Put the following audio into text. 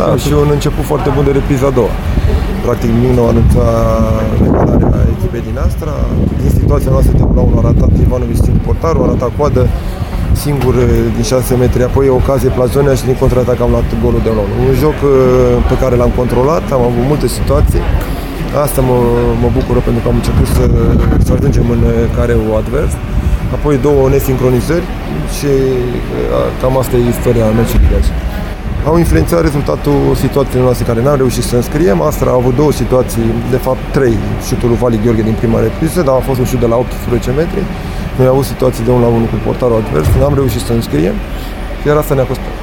Da, și un început foarte bun de repriza a doua. Practic Mignă anunța regalarea echipei din Astra. Din situația noastră de 1-1 a ratat Ivanovic singur portarul, a ratat coadă singur din 6 metri, apoi o ocazie Plazonea și din contraatac am luat golul de 1-1. Un joc pe care l-am controlat, am avut multe situații. Asta mă bucură pentru că am început să ajungem în careul advers. Apoi două nesincronizări și cam asta e istoria meciului de azi. Au influențat rezultatul situațiilor noastre care n-am reușit să înscriem. Astra a avut două situații, de fapt trei, șutul lui Vali Gheorghe din prima repriză, dar a fost un șut de la 18 metri. Noi am avut situații de 1-1 cu portarul advers, n-am reușit să înscriem, iar asta ne-a costat.